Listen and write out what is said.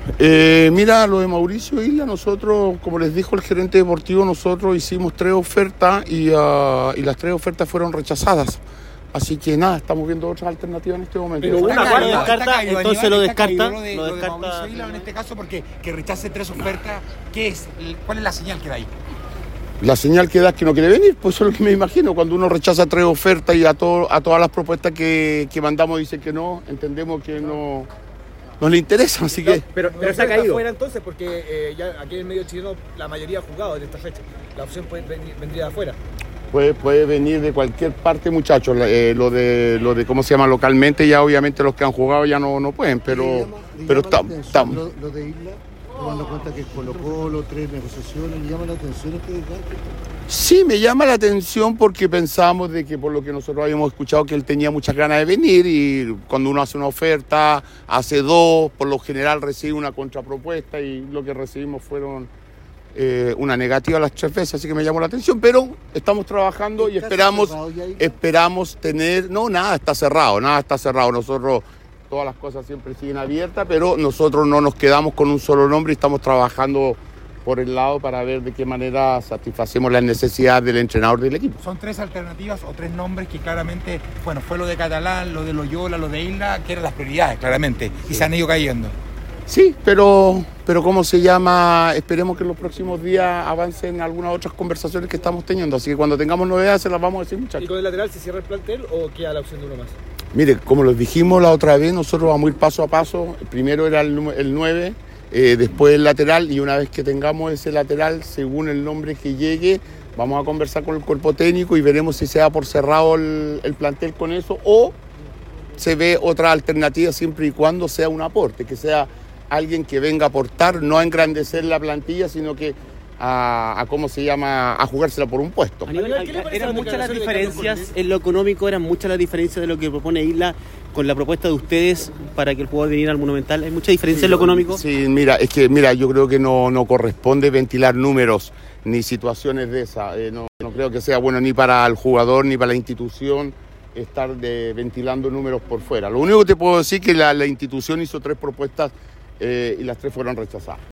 Mira, lo de Mauricio Isla, nosotros, como les dijo el gerente deportivo, nosotros hicimos 3 ofertas y las 3 ofertas fueron rechazadas. Así que nada, estamos viendo otras alternativas en este momento. Pero una Está lo descarta, entonces lo descarta. Lo de Mauricio Isla en este caso, porque que rechace 3 ofertas, ¿cuál es la señal que da ahí? La señal que da es que no quiere venir, pues eso es lo que me imagino. Cuando uno rechaza 3 ofertas y a todas las propuestas que mandamos dice que no, entendemos que no le interesa, así que... Pero se ha caído. Fuera entonces, porque ya aquí en el medio chileno la mayoría ha jugado en esta fecha. La opción vendría de afuera. Puede venir de cualquier parte, muchachos. Lo de cómo se llama localmente, ya obviamente los que han jugado ya no pueden, pero estamos. Lo de Isla, tomando en cuenta que es Colo-Colo, 3 negociaciones, ¿le llama la atención este desgaste? Sí, me llama la atención porque pensamos de que por lo que nosotros habíamos escuchado que él tenía muchas ganas de venir y cuando uno hace una oferta, hace 2, por lo general recibe una contrapropuesta y lo que recibimos fueron una negativa las 3 veces, así que me llamó la atención, pero estamos trabajando y esperamos tener... No, nada está cerrado. Nosotros, todas las cosas siempre siguen abiertas, pero nosotros no nos quedamos con un solo nombre y estamos trabajando por el lado para ver de qué manera satisfacemos las necesidades del entrenador del equipo. Son 3 alternativas o 3 nombres que claramente, bueno, fue lo de Catalán, lo de Loyola, lo de Isla, que eran las prioridades, claramente, y se han ido cayendo. Sí, pero ¿cómo se llama? Esperemos que en los próximos días avancen algunas otras conversaciones que estamos teniendo, así que cuando tengamos novedades se las vamos a decir, muchachos. ¿Y con el lateral se cierra el plantel o queda la opción de uno más? Mire, como les dijimos la otra vez, nosotros vamos a ir paso a paso. Primero era el 9, después el lateral, y una vez que tengamos ese lateral, según el nombre que llegue, vamos a conversar con el cuerpo técnico y veremos si se da por cerrado el plantel con eso o se ve otra alternativa siempre y cuando sea un aporte, que sea alguien que venga a aportar, no a engrandecer la plantilla, sino que a jugársela por un puesto. Eran muchas las diferencias en lo económico, eran muchas las diferencias de lo que propone Isla con la propuesta de ustedes para que el jugador viniera al Monumental. ¿Hay mucha diferencia en lo económico? Sí, mira, yo creo que no corresponde ventilar números ni situaciones de esas. No creo que sea bueno ni para el jugador ni para la institución estar ventilando números por fuera. Lo único que te puedo decir es que la institución hizo 3 propuestas y las 3 fueron rechazadas.